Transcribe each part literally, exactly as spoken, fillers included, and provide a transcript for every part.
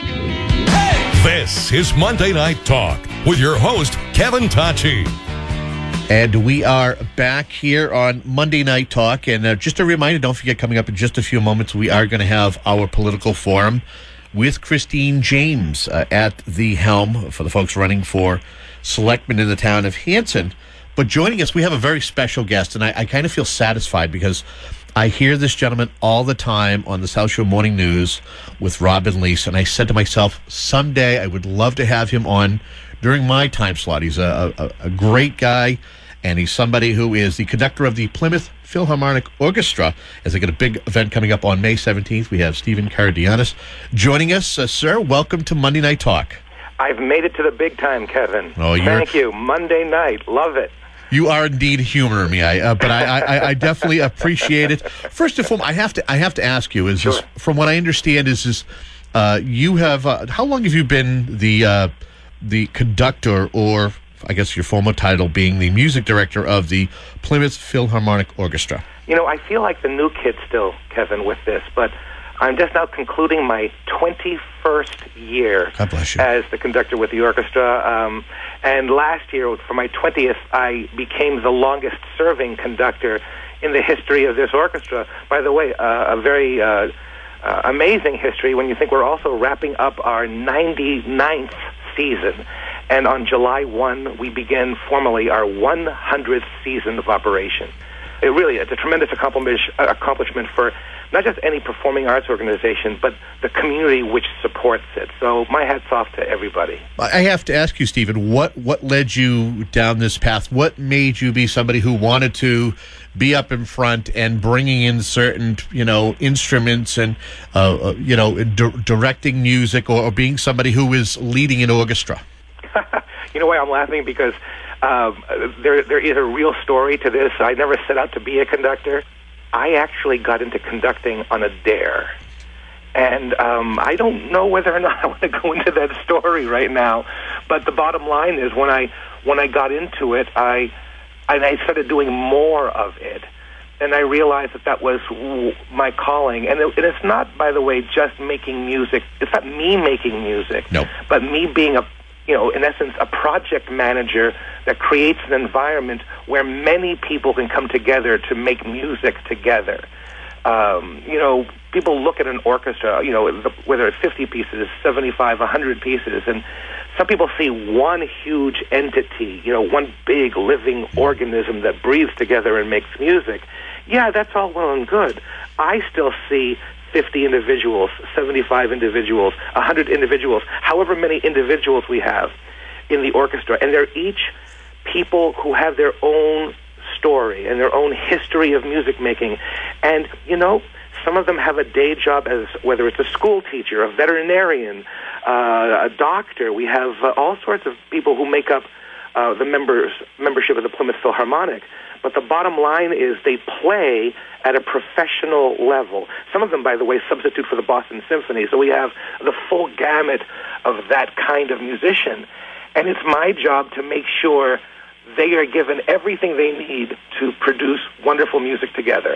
This is Monday Night Talk with your host, Kevin Tachi. And we are back here on Monday Night Talk. And uh, just a reminder, don't forget, coming up in just a few moments, we are going to have our political forum with Christine James uh, at the helm for the folks running for selectman in the town of Hanson. But joining us, we have a very special guest, and I, I kind of feel satisfied because I hear this gentleman all the time on the South Shore Morning News with Robin Lease, and I said to myself, someday I would love to have him on during my time slot. He's a, a, a great guy, and he's somebody who is the conductor of the Plymouth Philharmonic Orchestra, as they got a big event coming up on May seventeenth. We have Stephen Karadianis joining us. Uh, sir, welcome to Monday Night Talk. I've made it to the big time, Kevin. Oh, you're... Thank you. Monday night. Love it. You are indeed humoring me, I, uh, but I, I, I definitely appreciate it. First and foremost, I have to I have to ask you: is sure. this, from what I understand, is this uh, you have uh, how long have you been the uh, the conductor, or I guess your former title being the music director of the Plymouth Philharmonic Orchestra? You know, I feel like the new kid still, Kevin, with this, but I'm just now concluding my twenty-first year God bless you. as the conductor with the orchestra. Um, and last year, for my twentieth, I became the longest-serving conductor in the history of this orchestra. By the way, uh, a very uh, uh, amazing history when you think we're also wrapping up our ninety-ninth season. And on July first, we begin formally our one hundredth season of operation. It really it's a tremendous accomplishment for not just any performing arts organization, but the community which supports it. So my hat's off to everybody. I have to ask you, Stephen, what, what led you down this path? What made you be somebody who wanted to be up in front and bringing in certain, you know, instruments and, uh, you know, di- directing music, or, or being somebody who is leading an orchestra? You know why I'm laughing? Because um, there there is a real story to this. I never set out to be a conductor. I actually got into conducting on a dare. And um, I don't know whether or not I want to go into that story right now. But the bottom line is when I when I got into it, I and I started doing more of it. And I realized that that was my calling. And, it, and it's not, by the way, just making music. It's not me making music. Nope. But me being a you know, in essence, a project manager that creates an environment where many people can come together to make music together. Um, you know, people look at an orchestra, you know, whether it's fifty pieces, seventy-five, one hundred pieces, and some people see one huge entity, you know, one big living organism that breathes together and makes music. Yeah, that's all well and good. I still see fifty individuals, seventy-five individuals, one hundred individuals, however many individuals we have in the orchestra. And they're each people who have their own story and their own history of music making. And, you know, some of them have a day job as whether it's a school teacher, a veterinarian, uh, a doctor. We have uh, all sorts of people who make up uh, the members membership of the Plymouth Philharmonic. But the bottom line is they play at a professional level. Some of them, by the way, substitute for the Boston Symphony. So we have the full gamut of that kind of musician. And it's my job to make sure they are given everything they need to produce wonderful music together.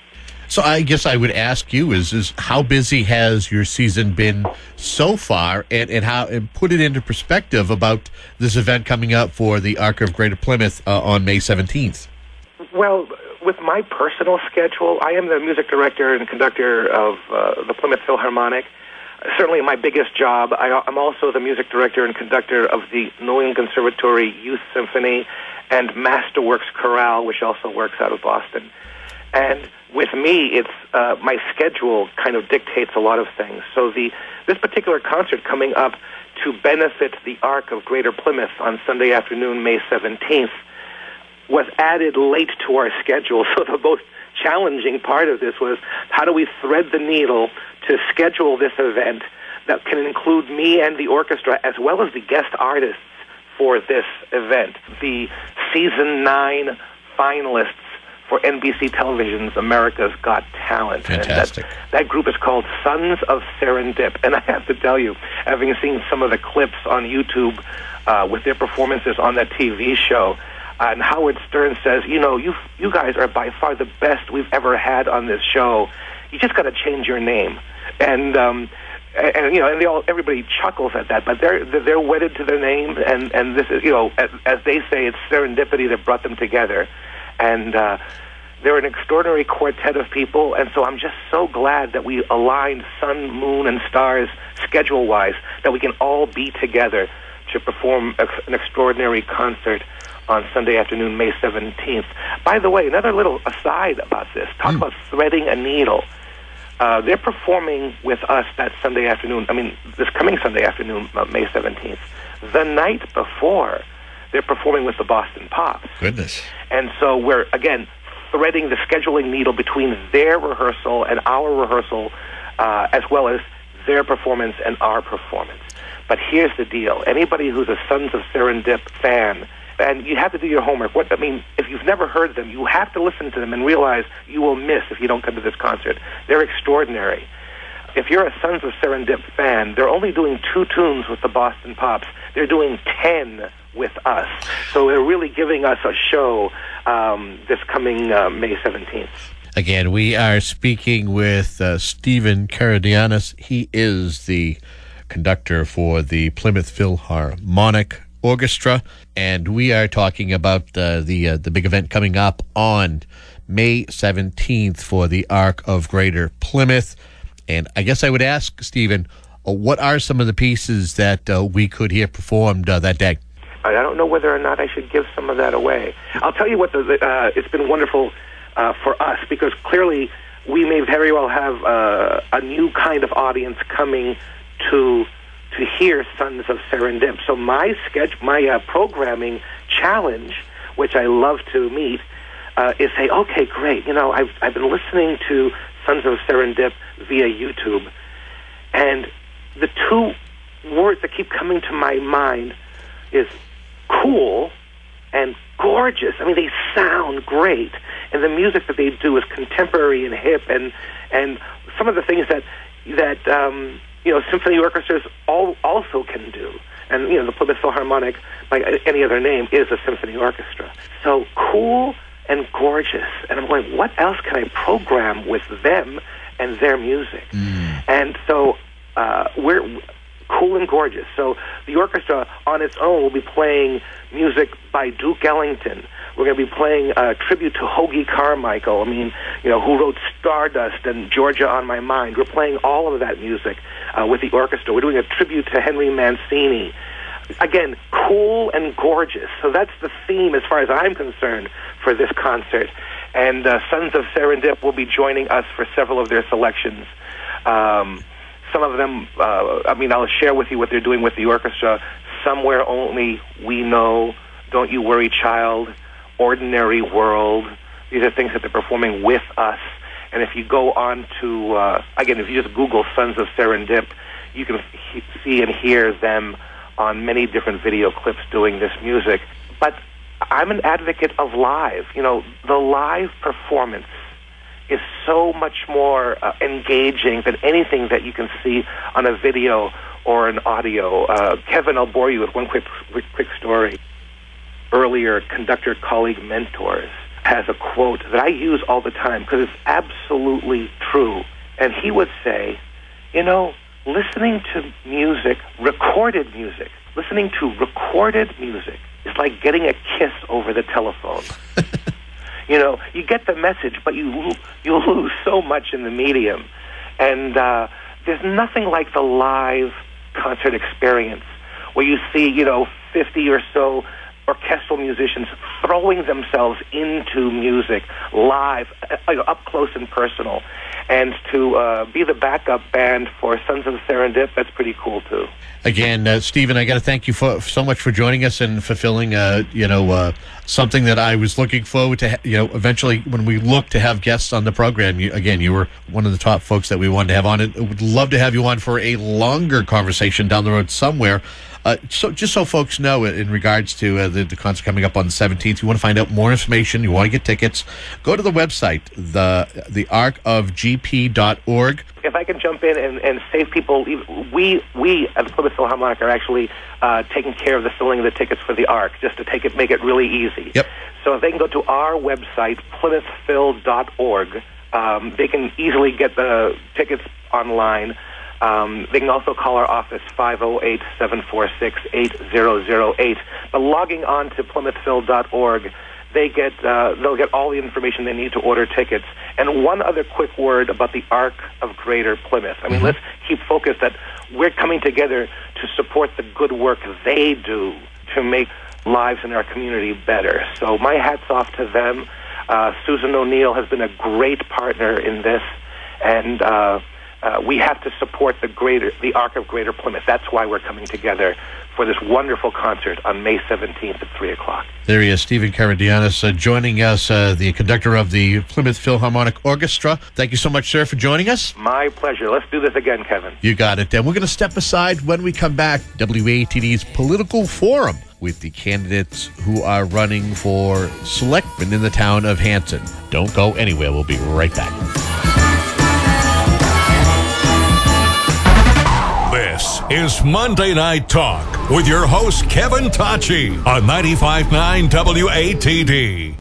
So I guess I would ask you is, is how busy has your season been so far, and, and how and put it into perspective about this event coming up for the Arc of Greater Plymouth uh, on May seventeenth? Well, with my personal schedule, I am the music director and conductor of uh, the Plymouth Philharmonic. Certainly my biggest job. I, I'm also the music director and conductor of the New England Conservatory Youth Symphony and Masterworks Chorale, which also works out of Boston. And with me, it's uh, my schedule kind of dictates a lot of things. So the this particular concert coming up to benefit the Arc of Greater Plymouth on Sunday afternoon, May seventeenth, was added late to our schedule. So the most challenging part of this was how do we thread the needle to schedule this event that can include me and the orchestra as well as the guest artists for this event. The season nine finalists for N B C Television's America's Got Talent. Fantastic. And that, that group is called Sons of Serendip. And I have to tell you, having seen some of the clips on YouTube uh, with their performances on that T V show, uh, and Howard Stern says, you know, you you guys are by far the best we've ever had on this show. You just got to change your name. And um, and, and you know, and they all everybody chuckles at that, but they're they're wedded to their name, and and this is, you know, as, as they say, it's serendipity that brought them together, and uh, they're an extraordinary quartet of people, and so I'm just so glad that we aligned sun, moon, and stars schedule-wise, that we can all be together to perform ex- an extraordinary concert on Sunday afternoon, May seventeenth. By the way, another little aside about this. Talk mm. about threading a needle. Uh, they're performing with us that Sunday afternoon, I mean, this coming Sunday afternoon, uh, May seventeenth. The night before, they're performing with the Boston Pops. Goodness. And so we're, again, threading the scheduling needle between their rehearsal and our rehearsrsal, uh, as well as their performance and our performance. But here's the deal. Anybody who's a Sons of Serendip fan, and you have to do your homework. What I mean, if you've never heard them, you have to listen to them and realize you will miss if you don't come to this concert. They're extraordinary. If you're a Sons of Serendip fan, they're only doing two tunes with the Boston Pops. They're doing ten with us. So they're really giving us a show um, this coming uh, May seventeenth. Again, we are speaking with uh, Stephen Karadianis. He is the conductor for the Plymouth Philharmonic Orchestra, and we are talking about uh, the uh, the big event coming up on May seventeenth for the Arc of Greater Plymouth. And I guess I would ask, Stephen, uh, what are some of the pieces that uh, we could hear performed uh, that day? I don't know whether or not I should give some of that away. I'll tell you what, the, the, uh, it's been wonderful uh, for us, because clearly we may very well have uh, a new kind of audience coming to to hear Sons of Serendip. So my sketch, my uh, programming challenge, which I love to meet, uh, is say, okay, great, you know, I've I've been listening to Sons of Serendip via YouTube, and the two words that keep coming to my mind is cool and gorgeous. I mean, they sound great, and the music that they do is contemporary and hip, and and some of the things that that um, you know, symphony orchestras all, also can do. And, you know, the Plymouth Philharmonic, like any other name, is a symphony orchestra. So cool and gorgeous. And I'm going, what else can I program with them and their music? Mm. And so uh, we're cool and gorgeous. So the orchestra on its own will be playing music by Duke Ellington. We're going to be playing a tribute to Hoagy Carmichael, I mean, you know, who wrote Stardust and Georgia on My Mind. We're playing all of that music uh, with the orchestra. We're doing a tribute to Henry Mancini. Again, cool and gorgeous. So that's the theme, as far as I'm concerned, for this concert. And uh, Sons of Serendip will be joining us for several of their selections. Um, some of them, uh, I mean, I'll share with you what they're doing with the orchestra. Somewhere Only We Know, Don't You Worry Child, Ordinary World. These are things that they're performing with us. And if you go on to, uh, again, if you just Google Sons of Serendip, you can he- see and hear them on many different video clips doing this music. But I'm an advocate of live. You know, the live performance is so much more uh, engaging than anything that you can see on a video or an audio. Uh, Kevin, I'll bore you with one quick, quick, quick story. Earlier, conductor colleague Mentors has a quote that I use all the time because it's absolutely true. And he would say, you know, listening to music, recorded music, listening to recorded music is like getting a kiss over the telephone. You know, you get the message, but you you lose so much in the medium. And uh, there's nothing like the live concert experience where you see, you know, fifty or so orchestral musicians throwing themselves into music live, you know, up close and personal. And to uh, be the backup band for Sons of Serendip, that's pretty cool, too. Again, uh, Stephen, I got to thank you for, so much for joining us and fulfilling, uh, you know, uh, something that I was looking forward to. Ha- you know, eventually, when we look to have guests on the program, you, again, you were one of the top folks that we wanted to have on. It would love to have you on for a longer conversation down the road somewhere. Uh, so, just so folks know, in regards to uh, the, the concert coming up on the seventeenth, you want to find out more information, you want to get tickets, go to the website, the the arc of g p dot org. If I can jump in and, and save people, we we at the Plymouth Philharmonic are actually uh, taking care of the filling of the tickets for the Arc, just to take it, make it really easy. Yep. So if they can go to our website, plymouth phil dot org, um, they can easily get the tickets online. Um, they can also call our office, five oh eight, seven four six, eight zero zero eight. But logging on to plymouth phil dot org, they get, uh, they'll get all the information they need to order tickets. And one other quick word about the Arc of Greater Plymouth. I mean, mm-hmm. let's keep focused that we're coming together to support the good work they do to make lives in our community better. So my hat's off to them. Uh, Susan O'Neill has been a great partner in this, and uh, uh, we have to support the greater, the Arc of Greater Plymouth. That's why we're coming together for this wonderful concert on May seventeenth at three o'clock. There he is, Stephen Karadianis, uh, joining us, uh, the conductor of the Plymouth Philharmonic Orchestra. Thank you so much, sir, for joining us. My pleasure. Let's do this again, Kevin. You got it. And we're going to step aside when we come back. W A T D's Political Forum with the candidates who are running for selectmen in the town of Hanson. Don't go anywhere. We'll be right back. This is Monday Night Talk with your host, Kevin Tocci, on ninety-five point nine W A T D.